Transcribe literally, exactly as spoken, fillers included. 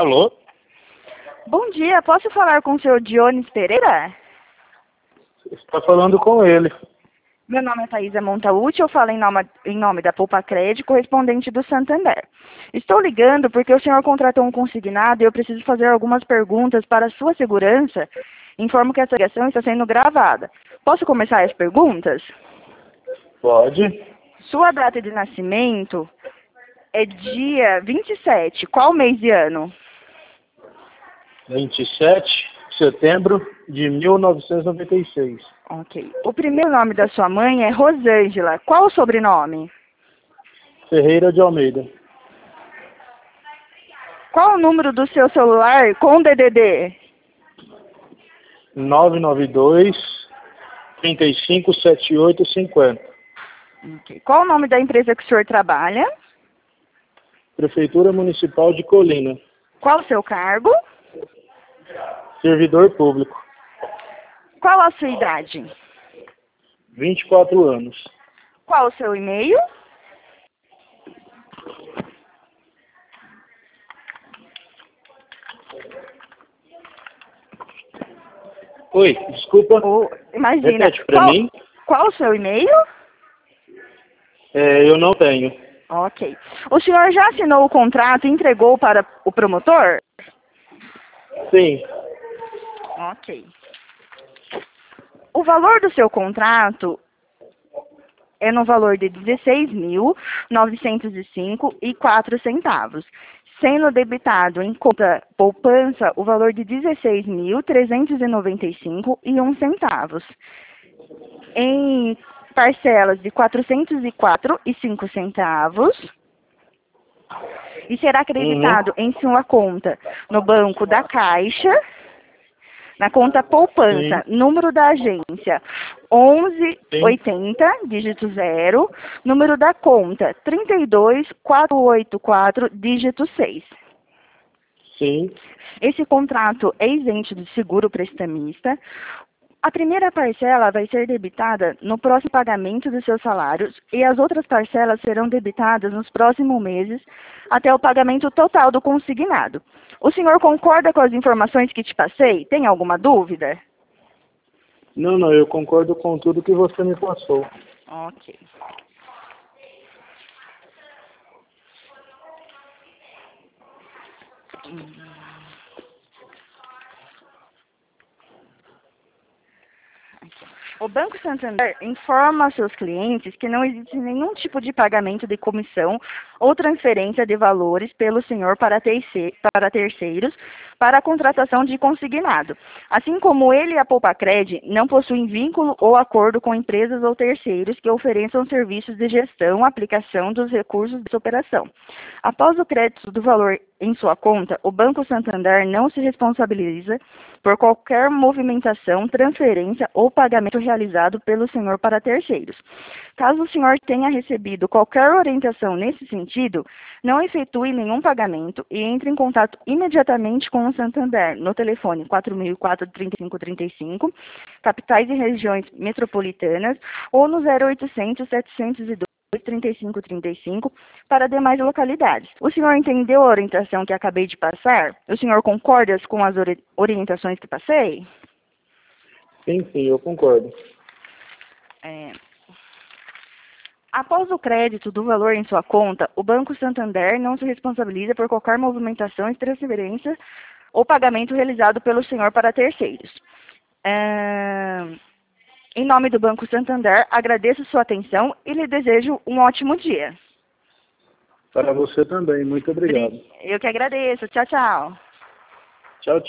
Alô? Bom dia, posso falar com o senhor Dionis Pereira? Você está falando com ele. Meu nome é Thaisa Montaúti, eu falo em nome, em nome da Poupa Crédito, correspondente do Santander. Estou ligando porque o senhor contratou um consignado e eu preciso fazer algumas perguntas para a sua segurança. Informo que essa ligação está sendo gravada. Posso começar as perguntas? Pode. Sua data de nascimento é dia vinte e sete. Qual mês e ano? vinte e sete de setembro de mil novecentos e noventa e seis. Ok. O primeiro nome da sua mãe é Rosângela. Qual o sobrenome? Ferreira de Almeida. Qual o número do seu celular com D D D? nove nove dois, três cinco, sete oito cinco zero. Ok. Qual o nome da empresa que o senhor trabalha? Prefeitura Municipal de Colina. Qual o seu cargo? Servidor público. Qual a sua idade? vinte e quatro anos. Qual o seu e-mail? Oi, desculpa. Oh, imagina. Repete para Qual, mim. qual o seu e-mail? É, eu não tenho. Ok. O senhor já assinou o contrato e entregou para o promotor? Sim. Ok. O valor do seu contrato é no valor de dezesseis mil, novecentos e cinco e quatro centavos, sendo debitado em conta poupança o valor de dezesseis mil, trezentos e noventa e cinco e um centavos. Em parcelas de quatrocentos e quatro e cinco centavos, e será acreditado Uhum. em sua conta no Banco da Caixa, na conta poupança, Sim. número da agência onze Sim. oitenta, dígito zero, número da conta trinta e dois, quatrocentos e oitenta e quatro, dígito seis. Sim. Esse contrato é isento de seguro prestamista. A primeira parcela vai ser debitada no próximo pagamento dos seus salários e as outras parcelas serão debitadas nos próximos meses até o pagamento total do consignado. O senhor concorda com as informações que te passei? Tem alguma dúvida? Não, não, eu concordo com tudo que você me passou. Ok. Hum. O Banco Santander informa aos seus clientes que não existe nenhum tipo de pagamento de comissão ou transferência de valores pelo senhor para, terce para terceiros para a contratação de consignado. Assim como ele e a Poupacred não possuem vínculo ou acordo com empresas ou terceiros que ofereçam serviços de gestão, aplicação dos recursos dessa operação. Após o crédito do valor em sua conta, o Banco Santander não se responsabiliza por qualquer movimentação, transferência ou pagamento realizado pelo senhor para terceiros. Caso o senhor tenha recebido qualquer orientação nesse sentido, não efetue nenhum pagamento e entre em contato imediatamente com o Santander no telefone quatro mil e quatro, trinta e cinco trinta e cinco, capitais e regiões metropolitanas, ou no zero oitocentos, setecentos e dois, trinta e cinco trinta e cinco para demais localidades. O senhor entendeu a orientação que acabei de passar? O senhor concorda com as ori orientações que passei? Sim, sim, eu concordo. É... Após o crédito do valor em sua conta, o Banco Santander não se responsabiliza por qualquer movimentação de transferência ou pagamento realizado pelo senhor para terceiros. É... Em nome do Banco Santander, agradeço sua atenção e lhe desejo um ótimo dia. Para você também, muito obrigado. Eu que agradeço. Tchau, tchau.